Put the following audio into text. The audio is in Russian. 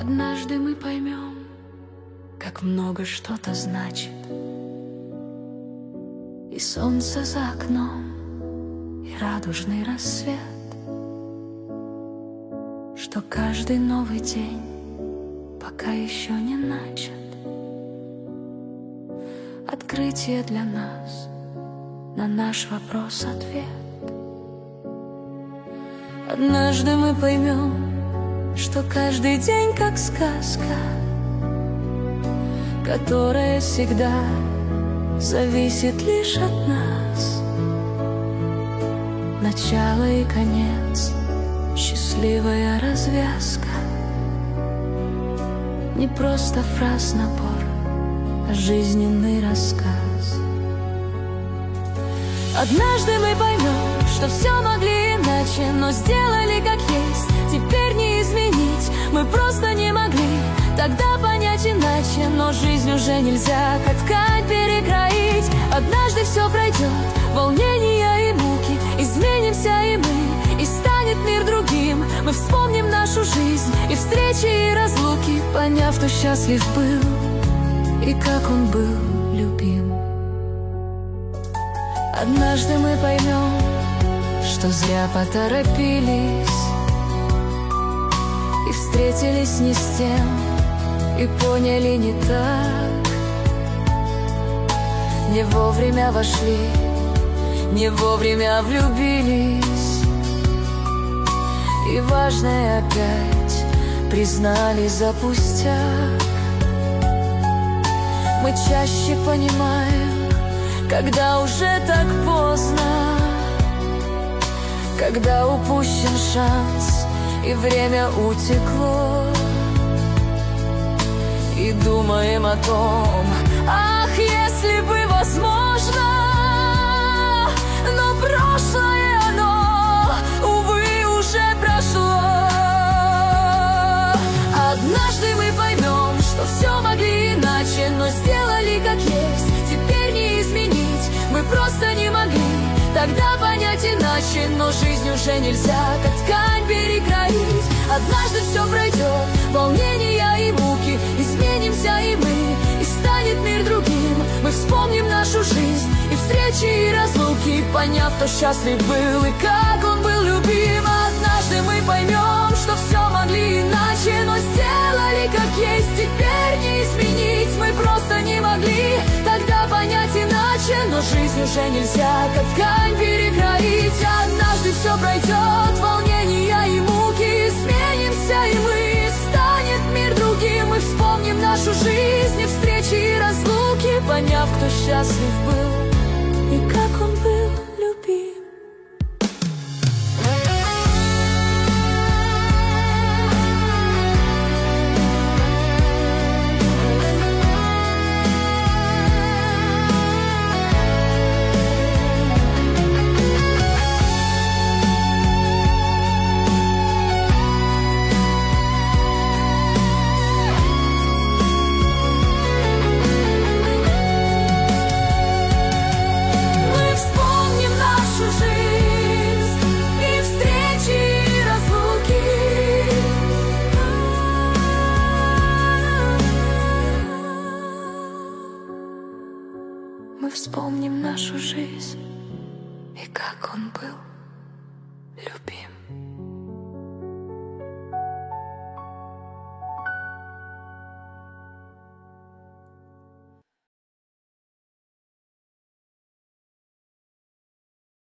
Однажды мы поймем, как много что-то значит, и солнце за окном, и радужный рассвет, что каждый новый день пока еще не начат. Открытие для нас, на наш вопрос ответ. Однажды мы поймем, что каждый день как сказка, которая всегда зависит лишь от нас. Начало и конец, счастливая развязка. Не просто фраз набор, а жизненный рассказ. Однажды мы поймем, что все могли иначе, но сделали как есть. Теперь не изменить, мы просто не могли тогда понять иначе. Но жизнь уже нельзя, как ткань, перекроить. Однажды все пройдет, волнения и муки, изменимся и мы, и станет мир другим. Мы вспомним нашу жизнь, и встречи, и разлуки, поняв, кто счастлив был, и как он был любим. Однажды мы поймем, что зря поторопились, и встретились не с тем, и поняли не так. Не вовремя вошли, не вовремя влюбились, и важное опять признали за пустяк. Мы чаще понимаем, когда уже так поздно, когда упущен шанс и время утекло, и думаем о том, ах, если бы возможно. Но прошлое оно, увы, уже прошло. Однажды мы поймем, что все могли иначе, но сделали как есть. Теперь не изменить, мы просто не могли тогда понять иначе. Но жизнь уже нельзя, как ткань, перекроить. Однажды все пройдет, волнения и муки, изменимся и мы, и станет мир другим. Мы вспомним нашу жизнь, и встречи, и разлуки, поняв, кто счастлив был, и как он был любим. Однажды мы поймем, что все могли иначе, но сделали как есть. Теперь не изменить, мы просто не могли тогда понять иначе. Но жизнь уже нельзя, как ткань, перекроить. Однажды все пройдет, волнения и муки, изменимся и мы, станет мир другим. Мы вспомним нашу жизнь, и встречи, и разлуки, поняв, кто счастлив был, и как он был любим. Мы вспомним нашу жизнь, и как он был любим.